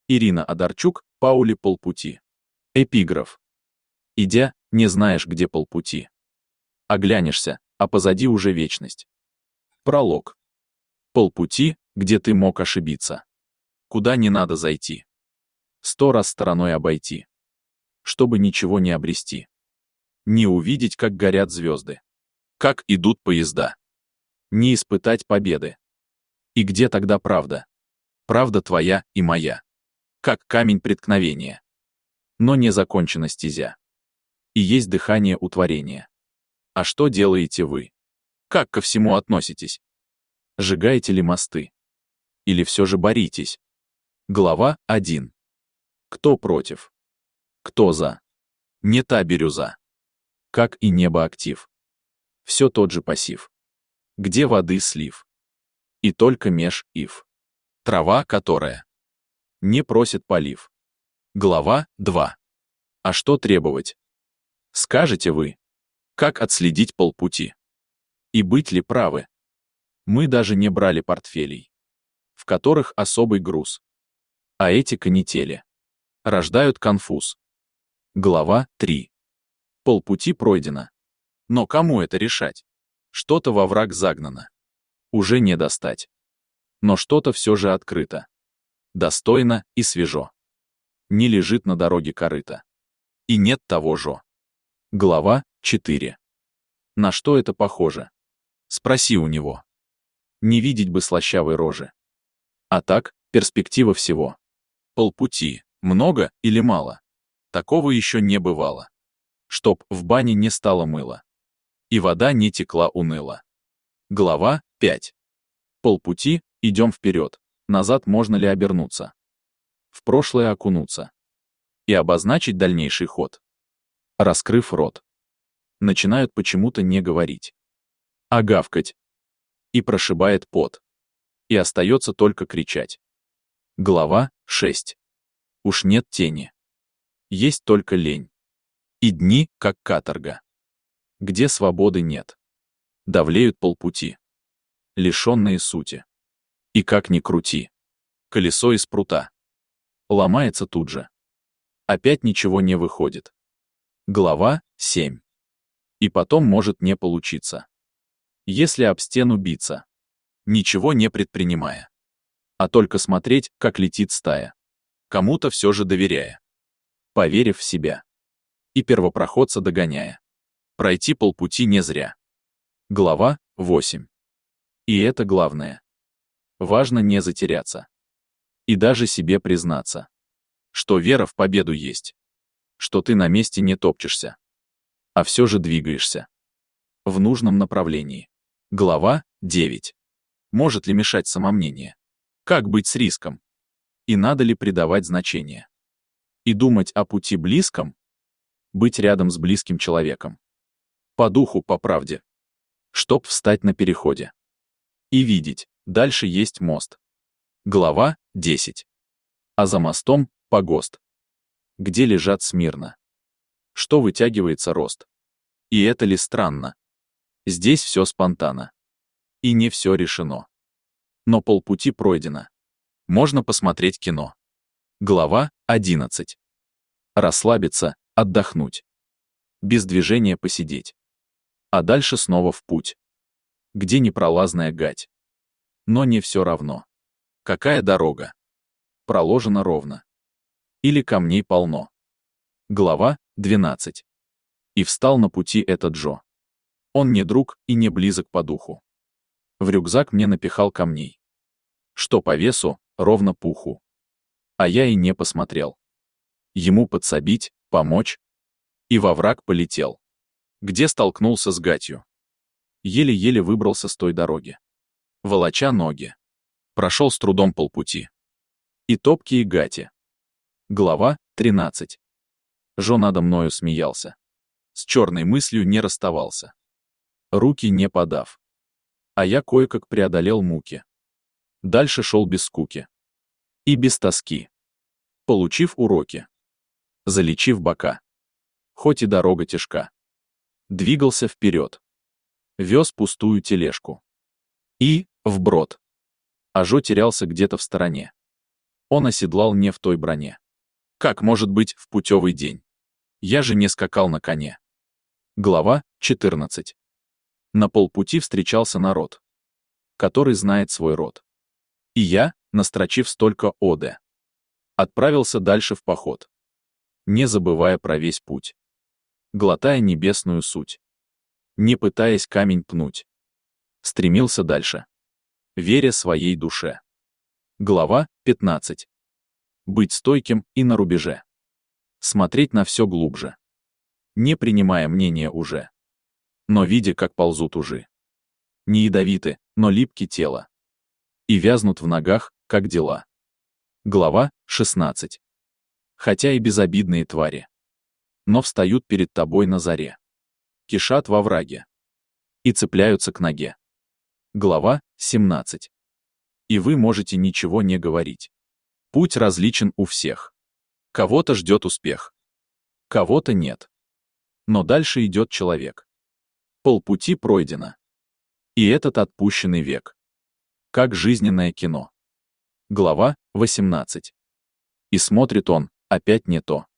Ирина Одарчук, Паули полпути. Эпиграф. Идя, не знаешь, где полпути. Оглянешься, а позади уже вечность. Пролог. Полпути, где ты мог ошибиться. Куда не надо зайти. 100 раз стороной обойти. Чтобы ничего не обрести. Не увидеть, как горят звезды. Как идут поезда. Не испытать победы. И где тогда правда? Правда твоя и моя. Как камень преткновения. Но не закончена стезя. И есть дыхание у творения. А что делаете вы? Как ко всему относитесь? Сжигаете ли мосты? Или все же боритесь? Глава 1. Кто против? Кто за? Не та бирюза. Как и небо актив. Все тот же пассив. Где воды слив? И только меж ив. Трава, которая не просит полив. Глава 2. А что требовать? Скажете вы, как отследить полпути? И быть ли правы? Мы даже не брали портфелей, в которых особый груз. А эти канители рождают конфуз. Глава 3. Полпути пройдено. Но кому это решать? Что-то во враг загнано. Уже не достать. Но что-то все же открыто. Достойно и свежо. Не лежит на дороге корыто. И нет того же. Глава 4. На что это похоже? Спроси у него. Не видеть бы слащавой рожи. А так, перспектива всего. Полпути, много или мало? Такого еще не бывало. Чтоб в бане не стало мыла. И вода не текла уныло. Глава 5. Полпути, идем вперед. Назад можно ли обернуться? В прошлое окунуться. И обозначить дальнейший ход. Раскрыв рот. Начинают почему-то не говорить. А гавкать. И прошибает пот. И остается только кричать. Глава 6. Уж нет тени. Есть только лень. И дни, как каторга. Где свободы нет. Давлеют полпути. Лишенные сути. И как ни крути. Колесо из прута. Ломается тут же. Опять ничего не выходит. Глава 7. И потом может не получиться. Если об стену биться. Ничего не предпринимая. А только смотреть, как летит стая. Кому-то все же доверяя. Поверив в себя. И первопроходца догоняя. Пройти полпути не зря. Глава 8. И это главное. Важно не затеряться. И даже себе признаться. Что вера в победу есть. Что ты на месте не топчешься. А все же двигаешься. В нужном направлении. Глава 9. Может ли мешать самомнение? Как быть с риском? И надо ли придавать значение? И думать о пути близком? Быть рядом с близким человеком. По духу, по правде. Чтоб встать на переходе. И видеть, дальше есть мост. Глава 10. А за мостом — погост. Где лежат смирно. Что вытягивается рост. И это ли странно? Здесь все спонтанно. И не все решено. Но полпути пройдено. Можно посмотреть кино. Глава 11. Расслабиться, отдохнуть. Без движения посидеть. А дальше снова в путь. Где непролазная гать. Но не все равно. Какая дорога? Проложена ровно. Или камней полно. Глава 12. И встал на пути этот Джо. Он не друг и не близок по духу. В рюкзак мне напихал камней. Что по весу, ровно пуху. А я и не посмотрел. Ему подсобить, помочь. И во враг полетел. Где столкнулся с гатью. Еле-еле выбрался с той дороги. Волоча ноги. Прошел с трудом полпути. И топкие гати. Глава 13. Жо надо мною смеялся. С черной мыслью не расставался. Руки не подав. А я кое-как преодолел муки. Дальше шел без скуки. И без тоски. Получив уроки. Залечив бока. Хоть и дорога тяжка. Двигался вперед. Вез пустую тележку. И вброд. А Жо терялся где-то в стороне. Он оседлал не в той броне. Как может быть в путевый день? Я же не скакал на коне. Глава 14. На полпути встречался народ, который знает свой род. И я, настрочив столько оде, отправился дальше в поход, не забывая про весь путь, глотая небесную суть, не пытаясь камень пнуть. Стремился дальше, веря своей душе. Глава 15. Быть стойким и на рубеже. Смотреть на все глубже, не принимая мнения уже, но видя, как ползут ужи. Не ядовиты, но липки тела. И вязнут в ногах, как дела. Глава 16. Хотя и безобидные твари, но встают перед тобой на заре. Кишат во враге. И цепляются к ноге. Глава 17. И вы можете ничего не говорить. Путь различен у всех. Кого-то ждет успех. Кого-то нет. Но дальше идет человек. Полпути пройдено. И этот отпущенный век. Как жизненное кино. Глава 18. И смотрит он, опять не то.